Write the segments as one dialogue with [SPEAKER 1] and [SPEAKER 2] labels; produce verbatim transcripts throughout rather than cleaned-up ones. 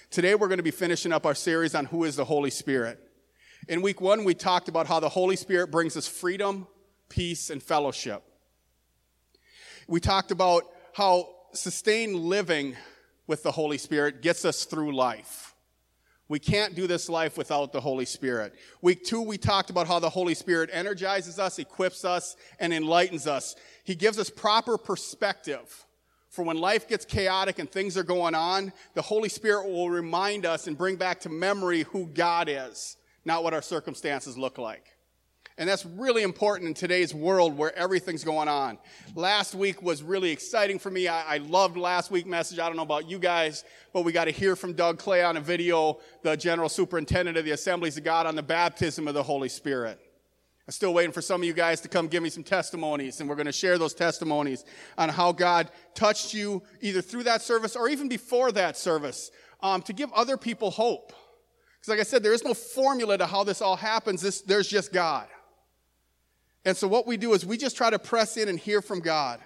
[SPEAKER 1] Today we're going to be finishing up our series on who is the Holy Spirit. In week one, we talked about how the Holy Spirit brings us freedom, peace, and fellowship. We talked about how sustained living with the Holy Spirit gets us through life. We can't do this life without the Holy Spirit. Week two, we talked about how the Holy Spirit energizes us, equips us, and enlightens us. He gives us proper perspective. For when life gets chaotic and things are going on, the Holy Spirit will remind us and bring back to memory who God is, not what our circumstances look like. And that's really important in today's world where everything's going on. Last week was really exciting for me. I, I loved last week's message. I don't know about you guys, but we got to hear from Doug Clay on a video, the General Superintendent of the Assemblies of God, on the baptism of the Holy Spirit. I'm still waiting for some of you guys to come give me some testimonies, and we're going to share those testimonies on how God touched you either through that service or even before that service um, to give other people hope. Because like I said, there is no formula to how this all happens. This, there's just God. And so what we do is we just try to press in and hear from God.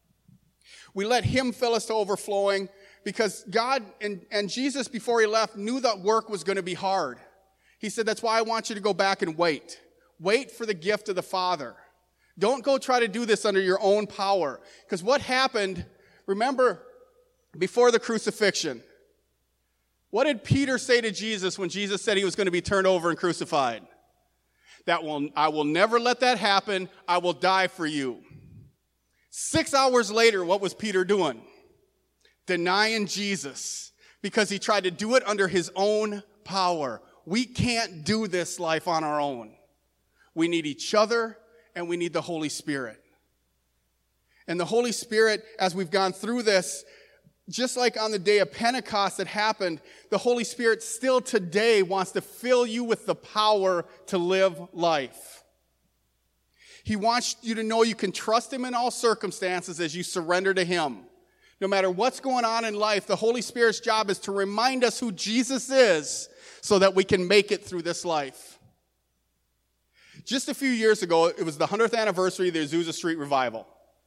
[SPEAKER 1] We let Him fill us to overflowing because God and, and Jesus, before He left, knew that work was going to be hard. He said, that's why I want you to go back and wait. Wait for the gift of the Father. Don't go try to do this under your own power. Because what happened, remember, before the crucifixion, what did Peter say to Jesus when Jesus said he was going to be turned over and crucified? That will, I will never let that happen. I will die for you. Six hours later, what was Peter doing? Denying Jesus because he tried to do it under his own power. We can't do this life on our own. We need each other, and we need the Holy Spirit. And the Holy Spirit, as we've gone through this, just like on the day of Pentecost that happened, the Holy Spirit still today wants to fill you with the power to live life. He wants you to know you can trust Him in all circumstances as you surrender to Him. No matter what's going on in life, the Holy Spirit's job is to remind us who Jesus is so that we can make it through this life. Just a few years ago, it was the hundredth anniversary of the Azusa Street Revival.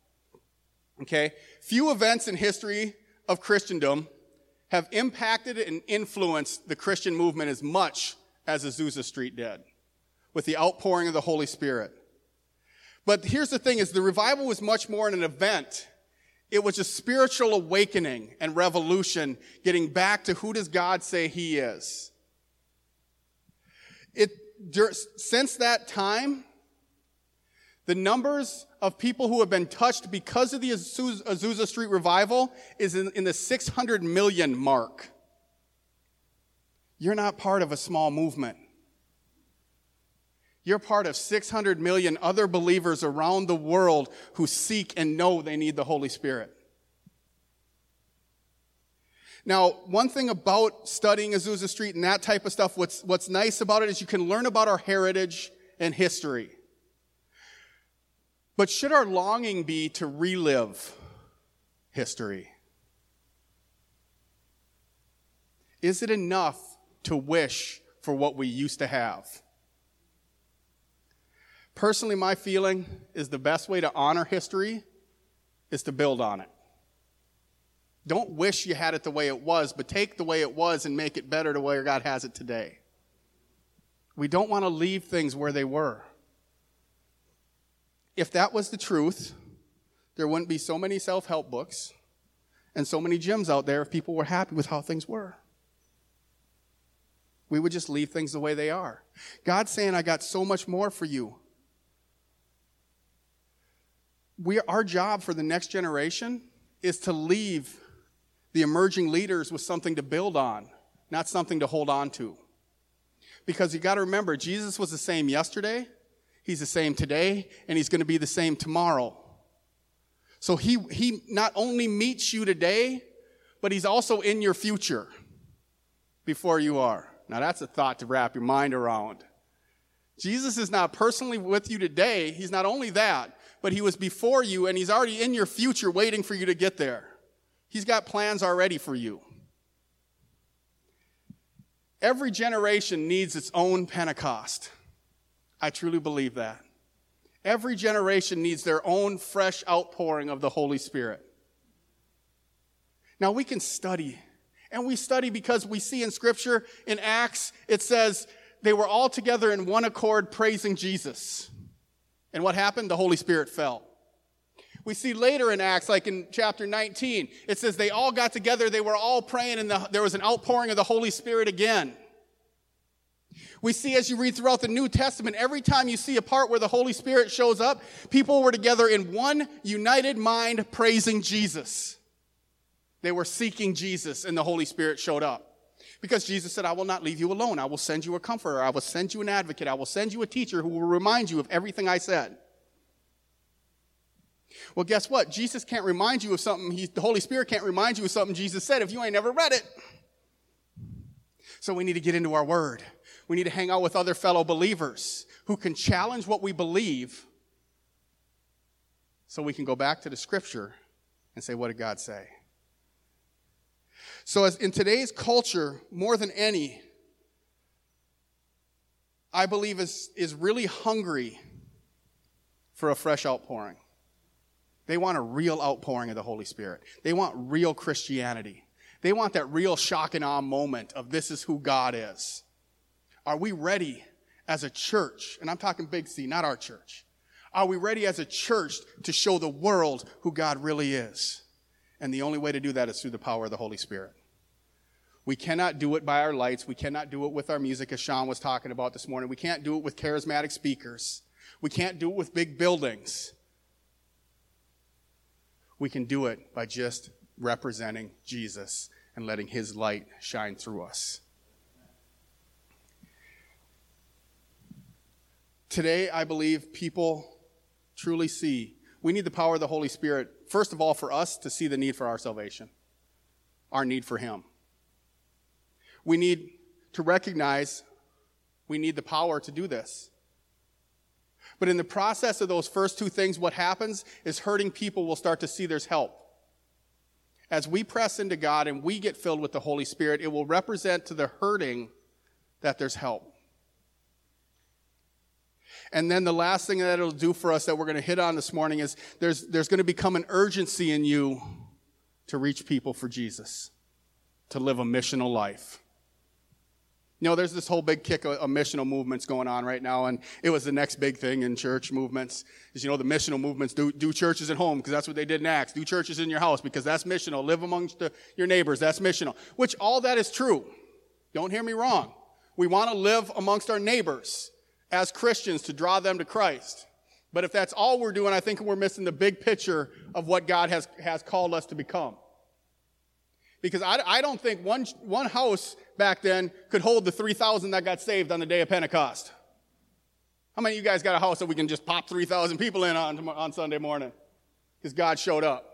[SPEAKER 1] Okay? Few events in history of Christendom have impacted and influenced the Christian movement as much as Azusa Street did, with the outpouring of the Holy Spirit. But here's the thing, is the revival was much more than an event. It was a spiritual awakening and revolution, getting back to who does God say He is. It Since that time, the numbers of people who have been touched because of the Azusa Street Revival is in, in the six hundred million mark. You're not part of a small movement. You're part of six hundred million other believers around the world who seek and know they need the Holy Spirit. Now, one thing about studying Azusa Street and that type of stuff, what's, what's nice about it is you can learn about our heritage and history. But should our longing be to relive history? Is it enough to wish for what we used to have? Personally, my feeling is the best way to honor history is to build on it. Don't wish you had it the way it was, but take the way it was and make it better to where God has it today. We don't want to leave things where they were. If that was the truth, there wouldn't be so many self-help books and so many gyms out there if people were happy with how things were. We would just leave things the way they are. God's saying, I got so much more for you. We, our job for the next generation is to leave the emerging leaders with something to build on, not something to hold on to. Because you got to remember, Jesus was the same yesterday, He's the same today, and He's going to be the same tomorrow. So he, he not only meets you today, but He's also in your future before you are. Now that's a thought to wrap your mind around. Jesus is not personally with you today. He's not only that, but He was before you, and He's already in your future waiting for you to get there. He's got plans already for you. Every generation needs its own Pentecost. I truly believe that. Every generation needs their own fresh outpouring of the Holy Spirit. Now we can study And we study because we see in Scripture, in Acts, it says they were all together in one accord praising Jesus. And what happened? The Holy Spirit fell. We see later in Acts, like in chapter nineteen, it says they all got together, they were all praying, and the, there was an outpouring of the Holy Spirit again. We see as you read throughout the New Testament, every time you see a part where the Holy Spirit shows up, people were together in one united mind praising Jesus. They were seeking Jesus, and the Holy Spirit showed up. Because Jesus said, I will not leave you alone. I will send you a comforter. I will send you an advocate. I will send you a teacher who will remind you of everything I said. Well, guess what? Jesus can't remind you of something. He, the Holy Spirit can't remind you of something Jesus said if you ain't never read it. So we need to get into our word. We need to hang out with other fellow believers who can challenge what we believe so we can go back to the Scripture and say, what did God say? So as in today's culture, more than any, I believe is, is really hungry for a fresh outpouring. They want a real outpouring of the Holy Spirit. They want real Christianity. They want that real shock and awe moment of this is who God is. Are we ready as a church? And I'm talking Big C, not our church. Are we ready as a church to show the world who God really is? And the only way to do that is through the power of the Holy Spirit. We cannot do it by our lights. We cannot do it with our music, as Sean was talking about this morning. We can't do it with charismatic speakers. We can't do it with big buildings. We can do it by just representing Jesus and letting his light shine through us. Today, I believe people truly see we need the power of the Holy Spirit, first of all, for us to see the need for our salvation, our need for him. We need to recognize we need the power to do this. But in the process of those first two things, what happens is hurting people will start to see there's help. As we press into God and we get filled with the Holy Spirit, it will represent to the hurting that there's help. And then the last thing that it'll do for us that we're going to hit on this morning is there's, there's going to become an urgency in you to reach people for Jesus, to live a missional life. You know, there's this whole big kick of, of missional movements going on right now, and it was the next big thing in church movements. Is, you know, the missional movements do, do churches at home because that's what they did in Acts. Do churches in your house because that's missional. Live amongst the, your neighbors. That's missional. Which all that is true. Don't hear me wrong. We want to live amongst our neighbors as Christians to draw them to Christ. But if that's all we're doing, I think we're missing the big picture of what God has, has called us to become. Because I, I don't think one, one house back then could hold the three thousand that got saved on the day of Pentecost. How many of you guys got a house that we can just pop three thousand people in on, on Sunday morning? Because God showed up.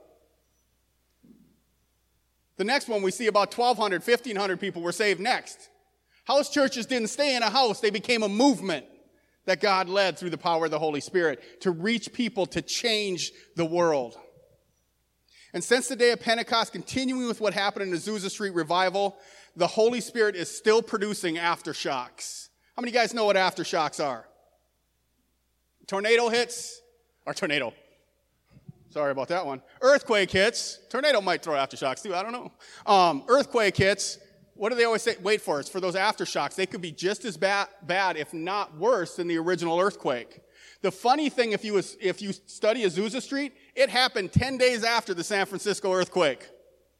[SPEAKER 1] The next one, we see about twelve hundred, fifteen hundred people were saved next. House churches didn't stay in a house. They became a movement that God led through the power of the Holy Spirit to reach people, to change the world. And since the day of Pentecost, continuing with what happened in the Azusa Street revival, the Holy Spirit is still producing aftershocks. How many of you guys know what aftershocks are? Tornado hits, or tornado. Sorry about that one. Earthquake hits. Tornado might throw aftershocks too, I don't know. Um, earthquake hits. What do they always say? Wait for it. It's for those aftershocks. They could be just as bad, bad, if not worse, than the original earthquake. The funny thing, if you was, if you study Azusa Street, it happened ten days after the San Francisco earthquake.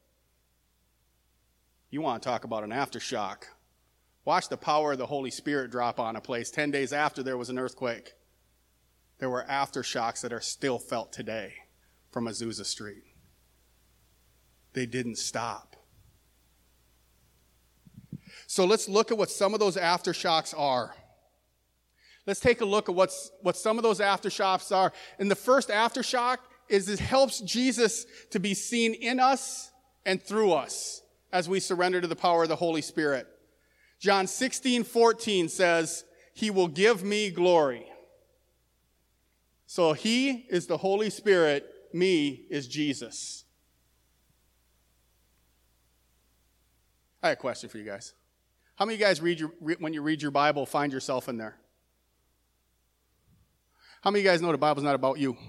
[SPEAKER 1] You want to talk about an aftershock. Watch the power of the Holy Spirit drop on a place ten days after there was an earthquake. There were aftershocks that are still felt today from Azusa Street. They didn't stop. So let's look at what some of those aftershocks are. Let's take a look at what's, what some of those aftershocks are. And the first aftershock is it helps Jesus to be seen in us and through us as we surrender to the power of the Holy Spirit. John sixteen fourteen says, "He will give me glory." So he is the Holy Spirit, me is Jesus. I have a question for you guys. How many of you guys read your, when you read your Bible, find yourself in there? How many of you guys know the Bible's not about you?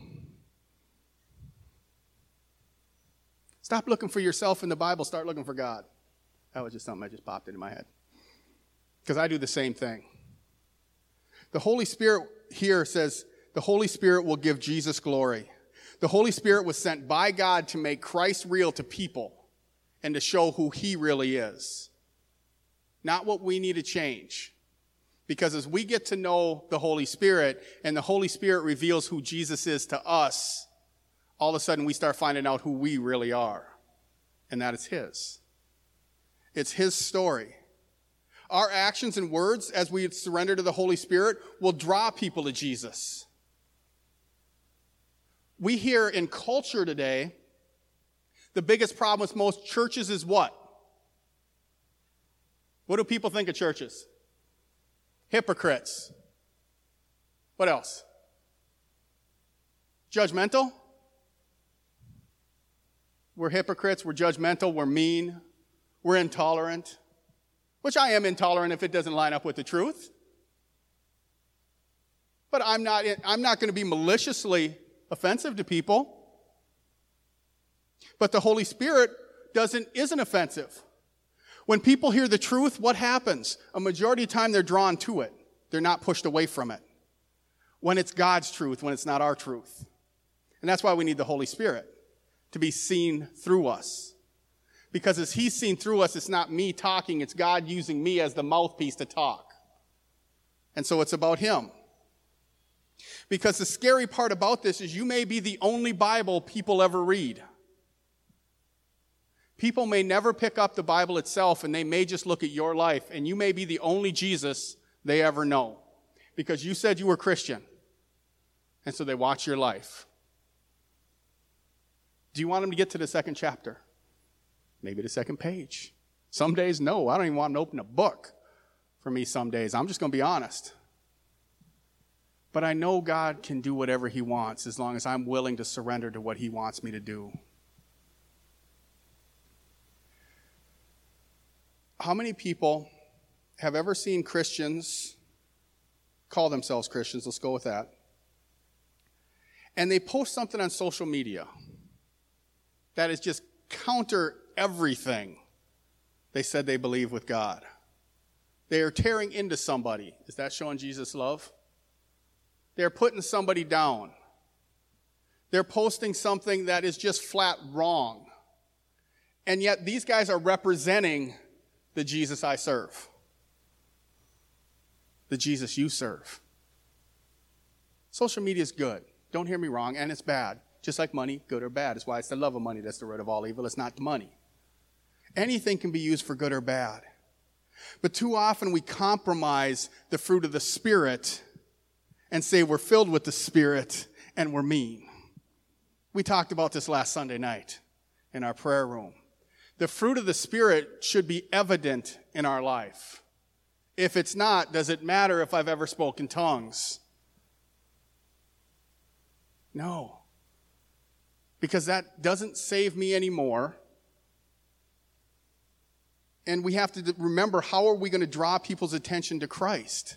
[SPEAKER 1] Stop looking for yourself in the Bible. Start looking for God. That was just something that just popped into my head. Because I do the same thing. The Holy Spirit here says, the Holy Spirit will give Jesus glory. The Holy Spirit was sent by God to make Christ real to people and to show who he really is. Not what we need to change. Because as we get to know the Holy Spirit and the Holy Spirit reveals who Jesus is to us, all of a sudden we start finding out who we really are. And that is his. It's his story. Our actions and words as we surrender to the Holy Spirit will draw people to Jesus. We hear in culture today, the biggest problem with most churches is what? What do people think of churches? Hypocrites. What else? Judgmental? We're hypocrites, we're judgmental, we're mean, we're intolerant. Which I am intolerant if it doesn't line up with the truth. But I'm not, I'm not going to be maliciously offensive to people. But the Holy Spirit doesn't, isn't offensive. When people hear the truth, what happens? A majority of the time they're drawn to it. They're not pushed away from it. When it's God's truth, when it's not our truth. And that's why we need the Holy Spirit, to be seen through us. Because as he's seen through us, it's not me talking, it's God using me as the mouthpiece to talk. And so it's about him. Because the scary part about this is you may be the only Bible people ever read. People may never pick up the Bible itself, and they may just look at your life, and you may be the only Jesus they ever know. Because you said you were Christian. And so they watch your life. Do you want them to get to the second chapter? Maybe the second page. Some days, no. I don't even want them to open a book for me some days. I'm just going to be honest. But I know God can do whatever he wants as long as I'm willing to surrender to what he wants me to do. How many people have ever seen Christians call themselves Christians? Let's go with that. And they post something on social media that is just counter everything they said they believe with God. They are tearing into somebody. Is that showing Jesus' love? They're putting somebody down. They're posting something that is just flat wrong. And yet these guys are representing the Jesus I serve. The Jesus you serve. Social media is good. Don't hear me wrong, and it's bad. Just like money, good or bad. That's why it's the love of money that's the root of all evil. It's not the money. Anything can be used for good or bad. But too often we compromise the fruit of the Spirit and say we're filled with the Spirit and we're mean. We talked about this last Sunday night in our prayer room. The fruit of the Spirit should be evident in our life. If it's not, does it matter if I've ever spoken tongues? No. Because that doesn't save me anymore. And we have to remember, how are we going to draw people's attention to Christ?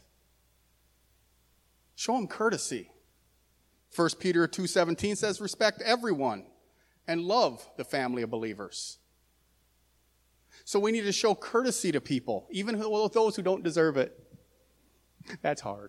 [SPEAKER 1] Show them courtesy. First Peter two seventeen says, respect everyone and love the family of believers. So we need to show courtesy to people, even those who don't deserve it. That's hard.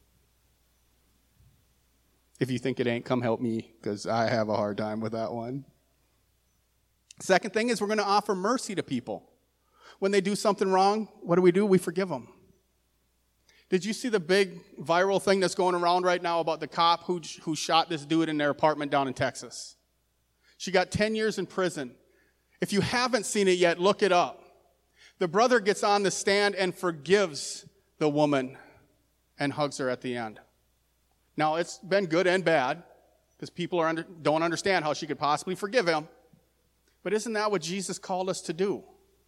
[SPEAKER 1] If you think it ain't, come help me, because I have a hard time with that one. Second thing is we're going to offer mercy to people. When they do something wrong, what do we do? We forgive them. Did you see the big viral thing that's going around right now about the cop who, who shot this dude in their apartment down in Texas? She got ten years in prison. If you haven't seen it yet, look it up. The brother gets on the stand and forgives the woman and hugs her at the end. Now, it's been good and bad because people are under, don't understand how she could possibly forgive him. But isn't that what Jesus called us to do?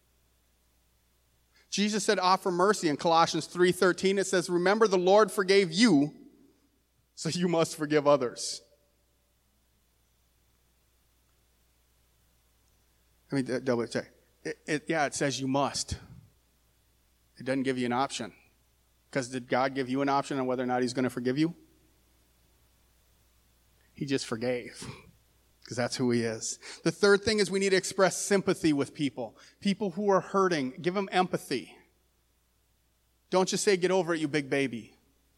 [SPEAKER 1] Jesus said, offer mercy. In Colossians three thirteen, it says, remember the Lord forgave you, so you must forgive others. I mean, double check. It, it, yeah, it says you must. It doesn't give you an option. Because did God give you an option on whether or not he's going to forgive you? He just forgave. because that's who he is. The third thing is we need to express sympathy with people. People who are hurting, give them empathy. Don't just say, get over it, you big baby.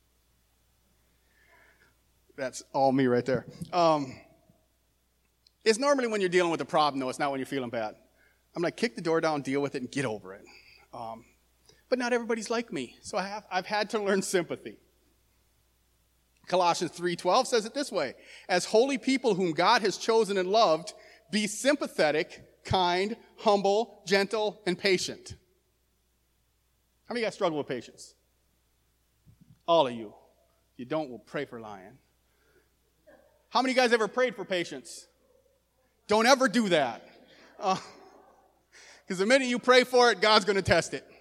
[SPEAKER 1] That's all me right there. Um, it's normally when you're dealing with a problem, though. It's not when you're feeling bad. I'm like, kick the door down, deal with it, and get over it. Um, but not everybody's like me, so I have, I've had to learn sympathy. Colossians three twelve says it this way: as holy people whom God has chosen and loved, be sympathetic, kind, humble, gentle, and patient. How many of you guys struggle with patience? All of you. If you don't, we'll pray for Lion. How many of you guys ever prayed for patience? Don't ever do that. Because uh, the minute you pray for it, God's going to test it.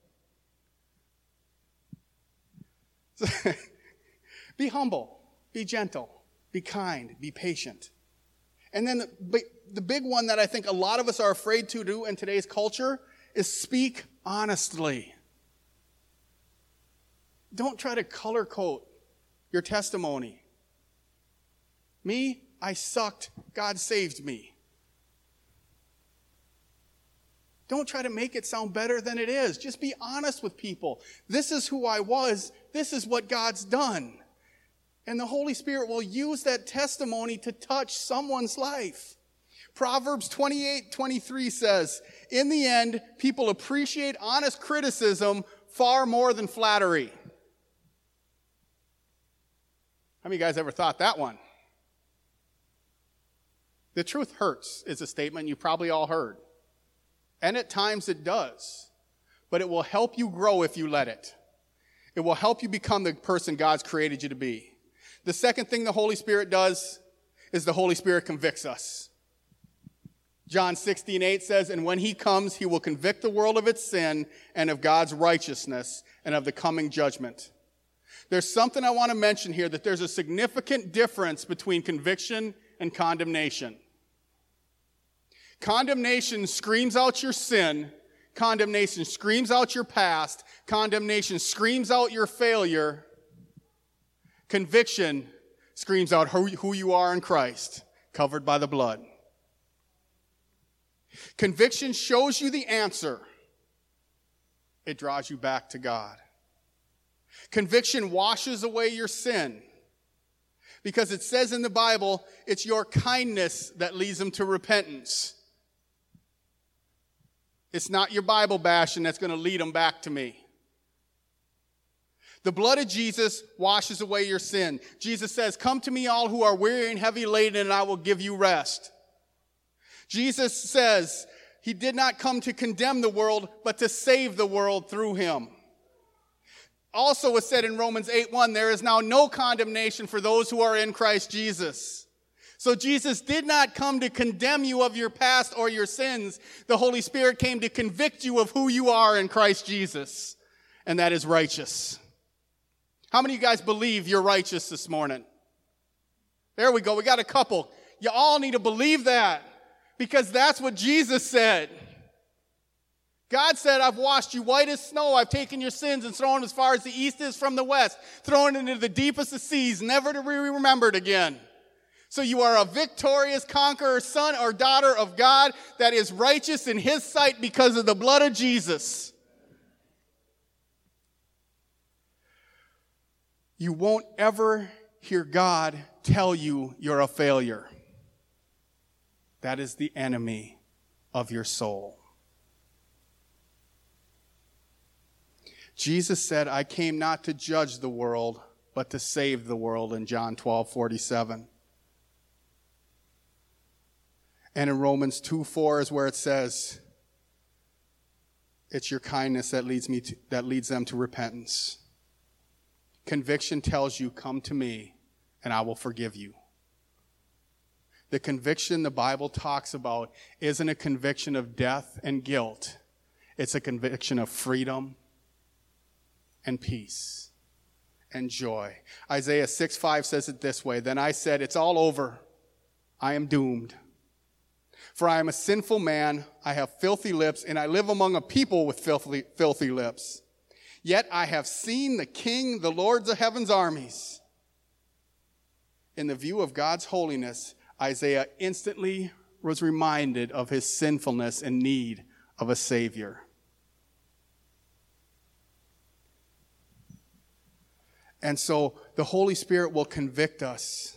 [SPEAKER 1] So, be humble, be gentle, be kind, be patient. And then the, the big one that I think a lot of us are afraid to do in today's culture is speak honestly. Don't try to color code your testimony. Me, I sucked. God saved me. Don't try to make it sound better than it is. Just be honest with people. This is who I was. This is what God's done. And the Holy Spirit will use that testimony to touch someone's life. Proverbs twenty-eight twenty-three says, in the end, people appreciate honest criticism far more than flattery. How many of you guys ever thought that one? The truth hurts is a statement you probably all heard. And at times it does. But it will help you grow if you let it. It will help you become the person God's created you to be. The second thing the Holy Spirit does is the Holy Spirit convicts us. John sixteen eight says, and when he comes, he will convict the world of its sin and of God's righteousness and of the coming judgment. There's something I want to mention here, that there's a significant difference between conviction and condemnation. Condemnation screams out your sin. Condemnation screams out your past. Condemnation screams out your failure. Conviction screams out who, who you are in Christ, covered by the blood. Conviction shows you the answer. It draws you back to God. Conviction washes away your sin. Because it says in the Bible, it's your kindness that leads them to repentance. It's not your Bible bashing that's going to lead them back to me. The blood of Jesus washes away your sin. Jesus says, come to me all who are weary and heavy laden, and I will give you rest. Jesus says he did not come to condemn the world, but to save the world through him. Also was said in Romans eight one, there is now no condemnation for those who are in Christ Jesus. So Jesus did not come to condemn you of your past or your sins. The Holy Spirit came to convict you of who you are in Christ Jesus. And that is righteous. How many of you guys believe you're righteous this morning? There we go. We got a couple. You all need to believe that, because that's what Jesus said. God said, I've washed you white as snow. I've taken your sins and thrown them as far as the east is from the west, thrown into the deepest of seas, never to be remembered again. So you are a victorious conqueror, son or daughter of God that is righteous in his sight because of the blood of Jesus. You won't ever hear God tell you you're a failure. That is the enemy of your soul. Jesus said, I came not to judge the world, but to save the world in John twelve forty-seven. And in Romans two four is where it says, it's your kindness that leads me to, that leads them to repentance. Conviction tells you, come to me and I will forgive you. The conviction the Bible talks about isn't a conviction of death and guilt. It's a conviction of freedom and peace and joy. Isaiah six five says it this way, then I said, it's all over. I am doomed. For I am a sinful man, I have filthy lips, and I live among a people with filthy, filthy lips. Yet I have seen the King, the Lord of heaven's armies. In the view of God's holiness, Isaiah instantly was reminded of his sinfulness and need of a Savior. And so the Holy Spirit will convict us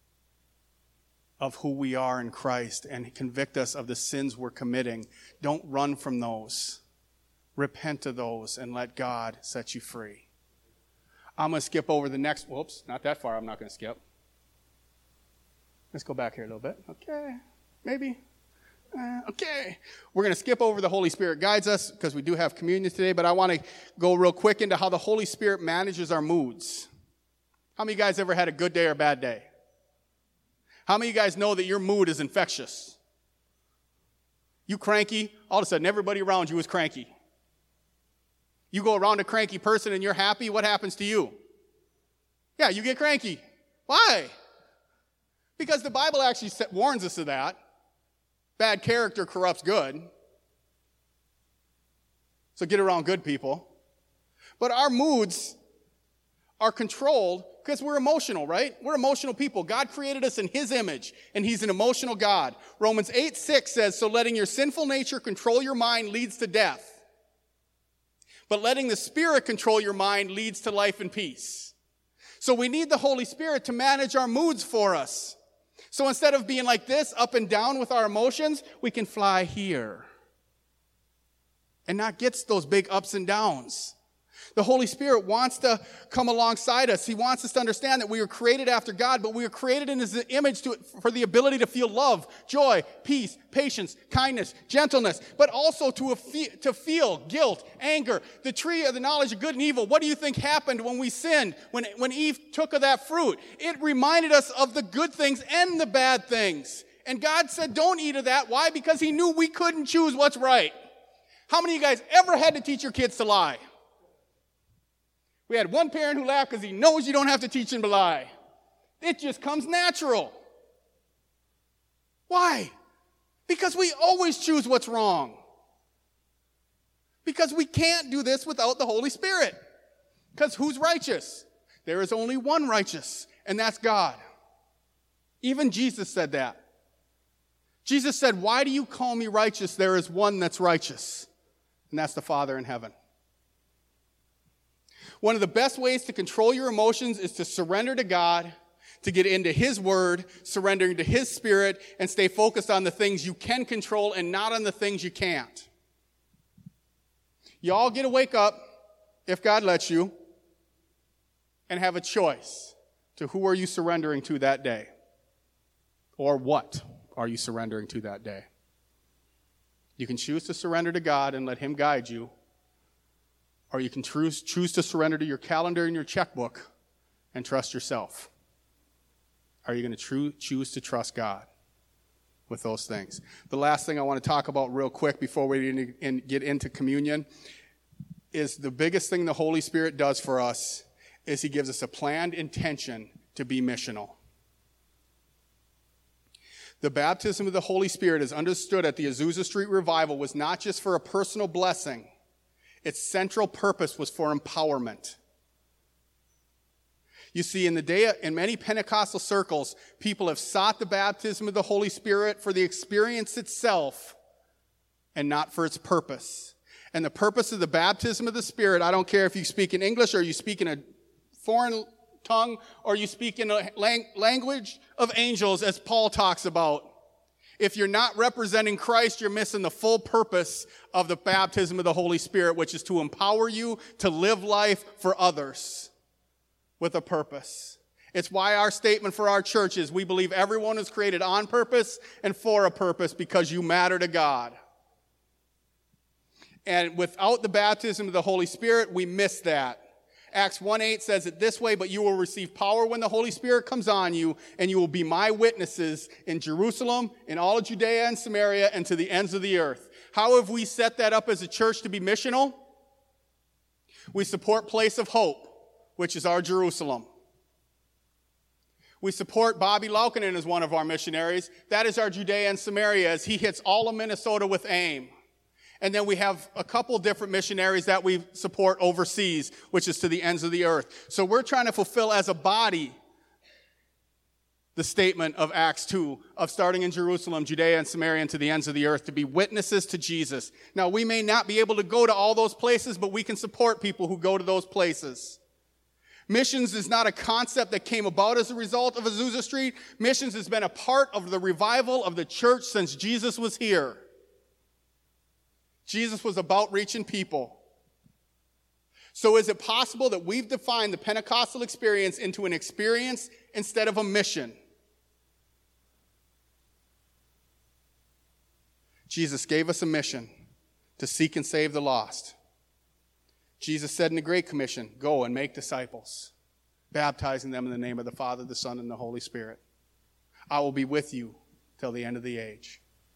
[SPEAKER 1] of who we are in Christ and convict us of the sins we're committing. Don't run from those. Repent of those and let God set you free. I'm going to skip over the next, whoops, not that far, I'm not going to skip. Let's go back here a little bit. Okay, maybe. Uh, okay. We're going to skip over the Holy Spirit guides us because we do have communion today, but I want to go real quick into how the Holy Spirit manages our moods. How many of you guys ever had a good day or a bad day? How many of you guys know that your mood is infectious? You cranky, all of a sudden everybody around you is cranky. You go around a cranky person and you're happy, what happens to you? Yeah, you get cranky. Why? Because the Bible actually warns us of that. Bad character corrupts good. So get around good people. But our moods are controlled because we're emotional, right? We're emotional people. God created us in his image, and he's an emotional God. Romans eight six says, so letting your sinful nature control your mind leads to death. But letting the Spirit control your mind leads to life and peace. So we need the Holy Spirit to manage our moods for us. So instead of being like this, up and down with our emotions, we can fly here and not get those big ups and downs. The Holy Spirit wants to come alongside us. He wants us to understand that we were created after God, but we were created in his image to, for the ability to feel love, joy, peace, patience, kindness, gentleness, but also to, a, to feel guilt, anger. The tree of the knowledge of good and evil, what do you think happened when we sinned, when, when Eve took of that fruit? It reminded us of the good things and the bad things. And God said, don't eat of that. Why? Because he knew we couldn't choose what's right. How many of you guys ever had to teach your kids to lie? We had one parent who laughed because he knows you don't have to teach him to lie. It just comes natural. Why? Because we always choose what's wrong. Because we can't do this without the Holy Spirit. Because who's righteous? There is only one righteous, and that's God. Even Jesus said that. Jesus said, why do you call me righteous? There is one that's righteous, and that's the Father in heaven. One of the best ways to control your emotions is to surrender to God, to get into his word, surrendering to his Spirit, and stay focused on the things you can control and not on the things you can't. You all get to wake up, if God lets you, and have a choice to who are you surrendering to that day? Or what are you surrendering to that day? You can choose to surrender to God and let him guide you. Or you can choose, choose to surrender to your calendar and your checkbook and trust yourself. Are you going to tru- choose to trust God with those things? The last thing I want to talk about real quick before we in, in, get into communion is the biggest thing the Holy Spirit does for us is he gives us a planned intention to be missional. The baptism of the Holy Spirit, as understood at the Azusa Street Revival, was not just for a personal blessing. Its central purpose was for empowerment. You see, in the day, in many Pentecostal circles, people have sought the baptism of the Holy Spirit for the experience itself and not for its purpose. And the purpose of the baptism of the Spirit, I don't care if you speak in English or you speak in a foreign tongue or you speak in a lang- language of angels, as Paul talks about. If you're not representing Christ, you're missing the full purpose of the baptism of the Holy Spirit, which is to empower you to live life for others with a purpose. It's why our statement for our church is we believe everyone is created on purpose and for a purpose because you matter to God. And without the baptism of the Holy Spirit, we miss that. Acts one eight says it this way, but you will receive power when the Holy Spirit comes on you, and you will be my witnesses in Jerusalem, in all of Judea and Samaria, and to the ends of the earth. How have we set that up as a church to be missional? We support Place of Hope, which is our Jerusalem. We support Bobby Laukinen as one of our missionaries. That is our Judea and Samaria, as he hits all of Minnesota with AIM. And then we have a couple different missionaries that we support overseas, which is to the ends of the earth. So we're trying to fulfill as a body the statement of Acts two, of starting in Jerusalem, Judea, and Samaria, and to the ends of the earth, to be witnesses to Jesus. Now, we may not be able to go to all those places, but we can support people who go to those places. Missions is not a concept that came about as a result of Azusa Street. Missions has been a part of the revival of the church since Jesus was here. Jesus was about reaching people. So is it possible that we've defined the Pentecostal experience into an experience instead of a mission? Jesus gave us a mission to seek and save the lost. Jesus said in the Great Commission, go and make disciples, baptizing them in the name of the Father, the Son, and the Holy Spirit. I will be with you till the end of the age.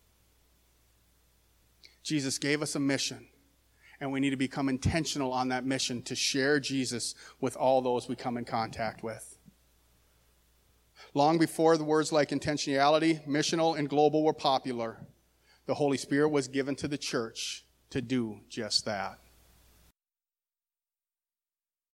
[SPEAKER 1] Jesus gave us a mission, and we need to become intentional on that mission to share Jesus with all those we come in contact with. Long before the words like intentionality, missional, and global were popular, the Holy Spirit was given to the church to do just that.